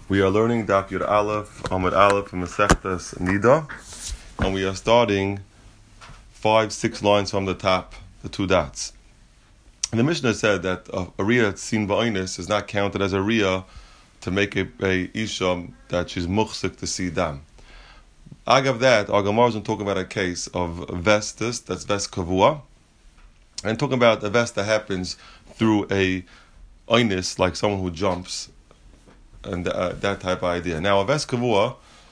We are learning Daf Yud Aleph, Amud Aleph from Masechtas Nida, and we are starting 5-6 lines from the top, the two dots. And the Mishnah said that a riyah that's seen ba'onis is not counted as a riyah to make a isha that she's muchsik to see dam. Agav that, our Gemara is talking about a case of vestis, that's vest kavua, and talking about a vest that happens through a oinis, like someone who jumps, and that type of idea. Now, a vest kavua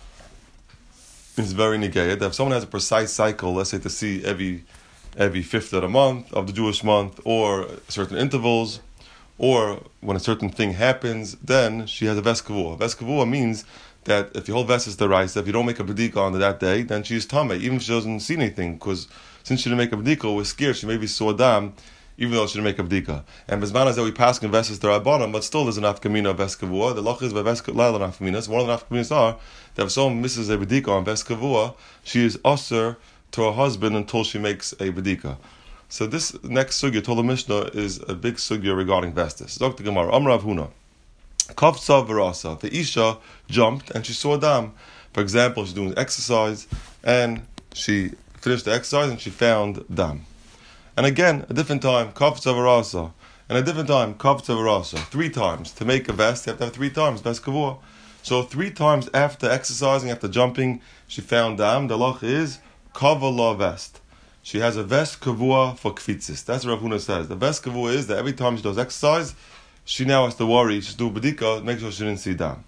is very negated. If someone has a precise cycle, let's say to see every fifth of the month, of the Jewish month, or certain intervals, or when a certain thing happens, then she has a vest kavua. Vest kavua means that if your whole vest is deraisa, if you don't make a b'dika on that day, then she's tameh, even if she doesn't see anything, because since she didn't make a b'dika, we're scared she maybe saw dam, even though she didn't make a b'dika. And Bezman is that we pass in vestes derabanan, but still there's an afkamina of vest kavua. The loch is by vest laila afkaminas. One of the afkaminas are that if someone misses a b'dika on vest kavua, she is usher to her husband until she makes a b'dika. So this next sugya, told the Mishnah, is a big sugya regarding vestes. Dr. Gemara, Amrav Huna. Kavtza Varasa. The Isha jumped and she saw dam. For example, she's doing exercise and she finished the exercise and she found dam. And again, a different time, Kavtza Varasa. And a different time, Kavtza Varasa. 3 times. To make a vest, you have to have 3 times, vest kavua. So 3 times after exercising, after jumping, she found dam. The loch is kavala vest. She has a vest kavua for kvitzis. That's what Rav Huna says. The vest kavua is that every time she does exercise, she now has to worry, she's doing b'dika, make sure she didn't see dam.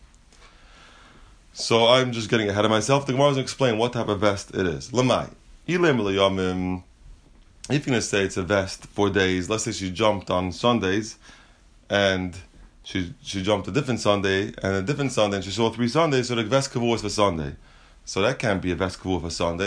So I'm just getting ahead of myself. The Gemara is going to explain what type of vest it is. Lamai. If you're going to say it's a vest for days, let's say she jumped on Sundays, and she jumped a different Sunday, and she saw 3 Sundays, so the vest kavua is for Sunday. So that can't be a vest kavua for Sunday.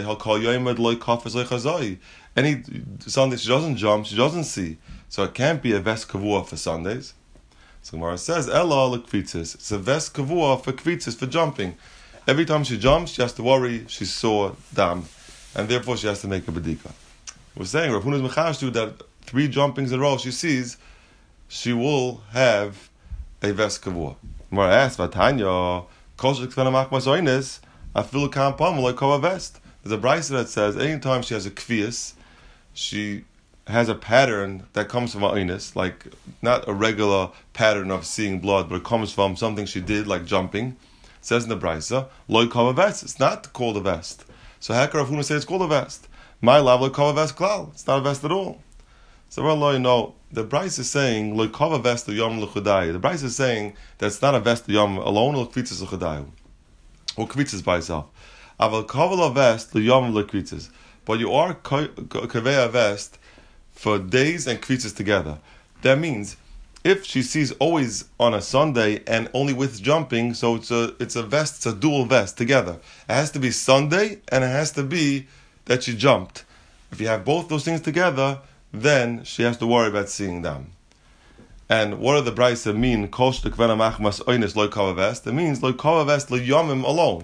Any Sunday she doesn't jump, she doesn't see. So it can't be a vest kavua for Sundays. So Gemara says, Ella lekvitzis. It's a vest kavua for kvitzis, for jumping. Every time she jumps, she has to worry she saw dam, and therefore she has to make a bedika. We're saying Rav Huna's mechashtu that 3 jumpings in a row she sees, she will have a vest kavua. Gemara asks, Vatanya, kosher k'venamak masoines, afilu kampam like kova vest. There's a brisa that says anytime she has a kvias, she has a pattern that comes from oinis, like not a regular pattern of seeing blood, but it comes from something she did, like jumping. It says in the brisa, loy kova vest. It's not called a vest. So how can Rav Huna say it's called a vest? My love loy kova vest klal. It's not a vest at all. So well, no, the brisa is saying loy kova vest yom l'chudai. The brisa is saying that it's not a vest yom alone, or kvitzis l'chudai, or kvitzis by itself. Aval kova vest yom l'kvitzis. But you are kaveh a vest for days and kvitzis together. That means if she sees always on a Sunday and only with jumping, so it's a vest, it's a dual vest together. It has to be Sunday and it has to be that she jumped. If you have both those things together, then she has to worry about seeing them. And what do the brisa mean? Kosh tekvena machmas oinis loy kava vest. It means loy kava vest lo yomim alone.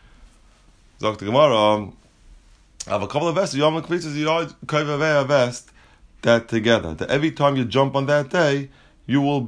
Dr. Gemara, I have a couple of vests, yom kvitzis, you are kaveh a vest that together. That every time you jump on that day, you will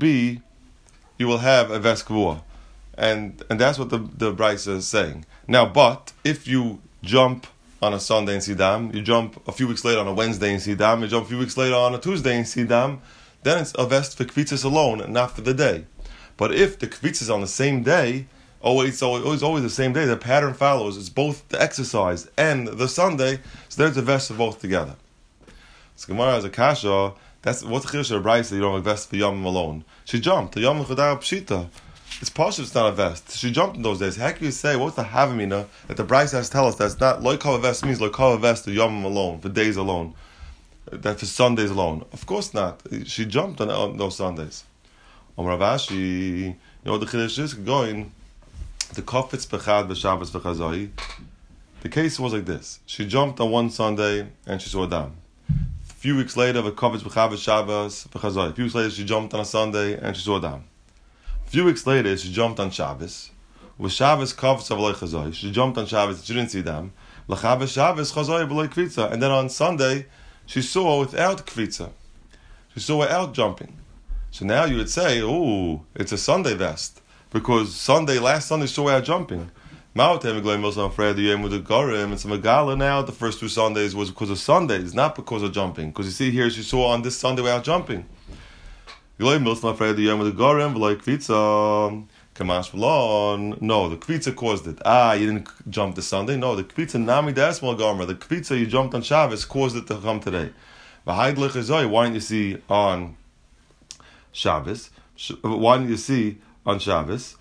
have a vest kavua. And that's what the brisa is saying. Now, but if you jump on a Sunday and see dam, you jump a few weeks later on a Wednesday and see dam, you jump a few weeks later on a Tuesday and see dam, then it's a vest for kvitzis alone and not for the day. But if the kvitzis is on the same day, always the same day, the pattern follows. It's both the exercise and the Sunday, so there's a vest for both together. So Gemara has a kasha. That's what's the chiddush of brisa. You don't have a vest for yom alone. She jumped. The yom l'chudai pshita. It's partial. It's not a vest. She jumped in those days. How can you say what's the havamina that the brisa has to tell us that's not loy kava vest means loy kava vest for yom alone, for days alone, that for Sundays alone? Of course not. She jumped on those Sundays. Rav Ashi, you know what the chiddush is going. The kofetz bechad b'Shabbos v'chazai. The case was like this: she jumped on one Sunday and she saw dam. A few weeks later, the kofetz bechad b'Shabbos v'chazai. A few weeks later, she jumped on a Sunday and she saw dam. A few weeks later, she jumped on Shabbos. With Shabbos kofetz v'loy chazai. She jumped on Shabbos and she didn't see dam. L'chad b'Shabbos chazai v'loy kvitza. And then on Sunday, she saw without kvitza. She saw without jumping. So now you would say, it's a Sunday vest. because last Sunday, she saw out jumping. I'm afraid the yom with the garim. It's a megala now. The first 2 Sundays was because of Sundays, not because of jumping. Because you see here, she saw on this Sunday without jumping. I'm afraid the yom with the garim, like kvitza. Kamash v'lon. No, the kvitza caused it. You didn't jump this Sunday. No, the kvitza nami dasmal gomer. The kvitza you jumped on Shabbos caused it to come today. Why didn't you see on Shabbos? Why didn't you see on Shabbos?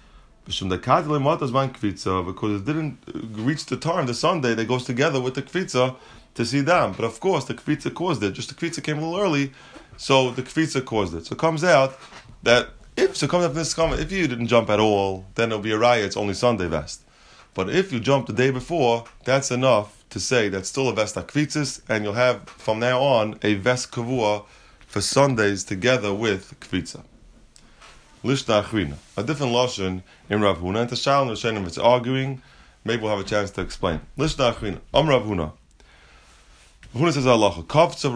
Because it didn't reach the time, the Sunday that goes together with the kvitza to see them. But of course, the kvitza caused it. Just the kvitza came a little early, so the kvitza caused it. So it comes out that if you didn't jump at all, then it'll be a raya. It's only Sunday vest. But if you jumped the day before, that's enough to say that's still a vest kvitzis, and you'll have from now on a vest kavua for Sundays together with kvitza. Lishna Achrina, a different lashon in Rav Huna. And to Shalom Rishonim, it's arguing. Maybe we'll have a chance to explain. Lishna Achrina, Rav Huna. Huna says halacha. Kavtzav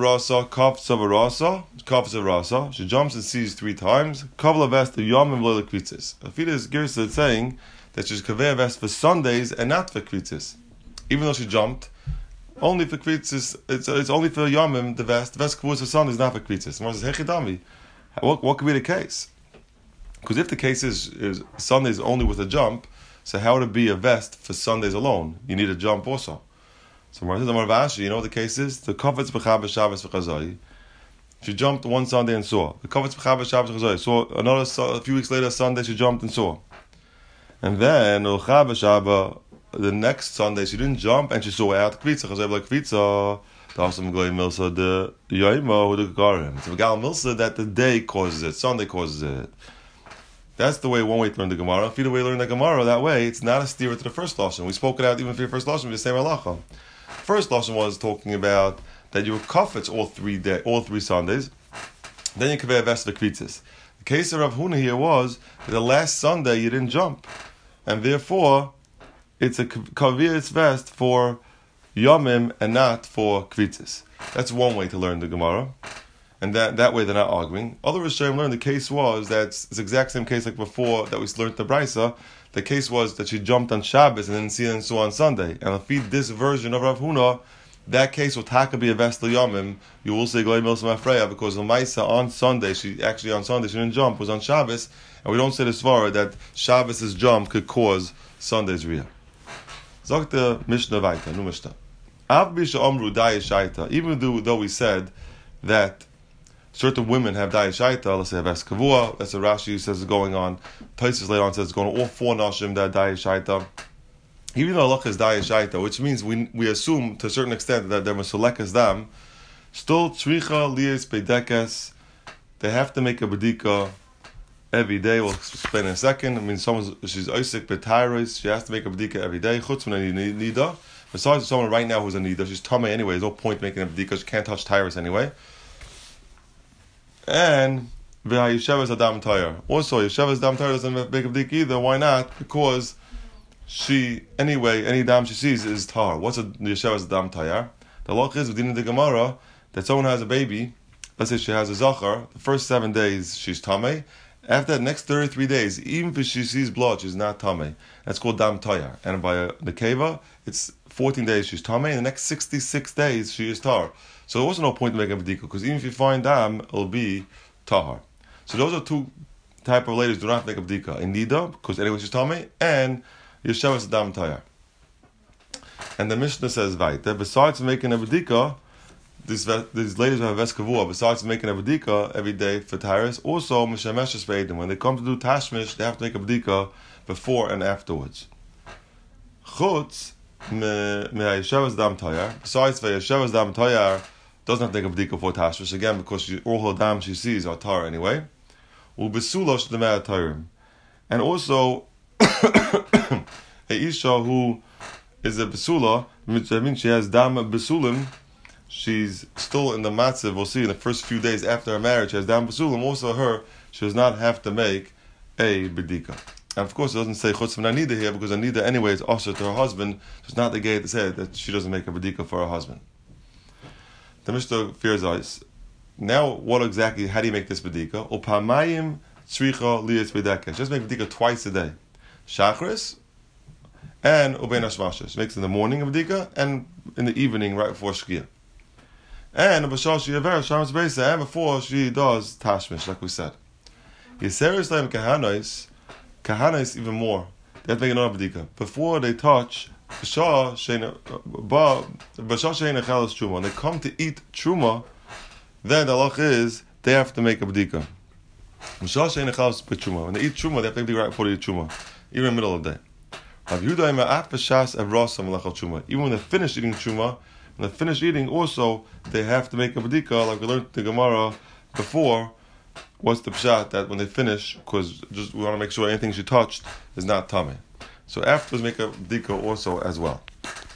rasa. She jumps and sees 3 times. Kavla vest the yom and v'lo kvitzis. Afida's Girsa is saying that she's kaveh vest for Sundays and not for kvitzis. Even though she jumped, only for kvitzis. It's only for yomim the vest. The vest kavua for Sundays, not for kvitzis. And says hechidami. What could be the case? Because if the case is Sundays only with a jump, so how would it be a vest for Sundays alone? You need a jump also. So Mar says, you know what the case is? The Kovetz B'Chav Shabbos V'Chazai. She jumped one Sunday and saw. The Kovetz B'Chav Shabbos V'Chazai. Saw a few weeks later, Sunday, she jumped and saw. And then, the next Sunday, she didn't jump and she saw out Kvitza. Chazai like Kvitza. It's Megal Milsa that the day causes it, Sunday causes it. That's the one way to learn the Gemara. If you the way to learn the Gemara, that way, it's not a steer to the first lashon. We spoke it out even for your first lashon, the same halacha. First lashon was talking about that you were kafetz all 3 Sundays. Then you kaveh vest for kvitzis. The case of Rav Huna here was that the last Sunday you didn't jump, and therefore it's a kaveh vest for yomim and not for kvitzis. That's one way to learn the Gemara. And that way they're not arguing. Other Rishonim learned the case was that it's the exact same case like before that we learned the Brisa. The case was that she jumped on Shabbos and then saw on Sunday. And if you feed this version of Rav Huna, that case will taka be a vestel yomim. You will say Glei Milsa Mafreya because the Maisa on Sunday, she didn't jump, was on Shabbos, and we don't say the svara that Shabbos' jump could cause Sunday's riyah. Zok the Mishnah Vaita, new Mishnah. Av bisha omru daya shaita. Even though we said that certain women have daya shaita, let's say have eskavua, that's what Rashi says is going on. Taisus later on says it's going on all 4 nashim that daya shaita. Even though Allah is daya shaita, which means we assume to a certain extent that they're masalekas dam, still tzricha liyes pedekes, they have to make a bedika every day. We'll explain in a second. I mean, she's oisik b'tairos, she has to make a bedika every day. Chutz min nida. Besides someone right now who's a nida, she's tamei anyway. There's no point making a bedika. She can't touch tairos anyway. And v'hayishevas adam tayar. Also, yeshevas adam tayar doesn't make a bedika either. Why not? Because any dam she sees is tar. What's a yeshevas adam tayar? The law is within the Gemara that someone has a baby. Let's say she has a zachar. The first 7 days she's tamei. After that, next 33 days, even if she sees blood, she's not tamei. That's called dam tayar. And by the keva, it's 14 days she's tamei. And the next 66 days she is tar. So there was no point in making a bedika because even if you find dam, it'll be tahar. So those are 2 type of ladies do not make a bedika. In nida, because anyway she's tamei, and yeshevas dam tayar. And the Mishnah says, that besides making a bedika, these ladies who have veskavua, besides making a bedika every day for tyrus, also mishemeshes beidim. When they come to do tashmish, they have to make a bedika before and afterwards. Chutz me'yeshevas dam tayar. Besides, yeshevas dam tayar doesn't have to make a bedika before tashmish again because all her dam she sees are tar anyway. U'besulosh demei tarim. And also a isha who is a besula, which means she has dam besulim. She's still in the matzav. We'll see in the first few days after her marriage, she has dam besulim. Also, she does not have to make a bedika. And of course, it doesn't say chutz min anida here because anida anyway is also to her husband. So it's not the gay to say that she doesn't make a bedika for her husband. The Mishnah fears us. Now, how do you make this bedika? Upamayim tzricha liyas bedekesh. Just make b'dika twice a day. Shachris and ubein hashmashas. Makes in the morning of b'dika and in the evening right before shkia. And b'shal she'aver shamas beisa and before she does tashmish, like we said. Yiseris leim kahanos even more. They have to make another b'dika before they touch b'shal she'ena chelas truma. When they come to eat truma, then the halach is they have to make a b'dika. B'shal she'ena chelas b'truma. When they eat truma, they have to make right before they eat truma, even in the middle of the day. Even when they finish eating truma, when they finish eating, also they have to make a b'dika, like we learned the Gemara before. What's the pshat that when they finish, because just we want to make sure anything she touched is not tummy. So afterwards, make a b'dika also as well.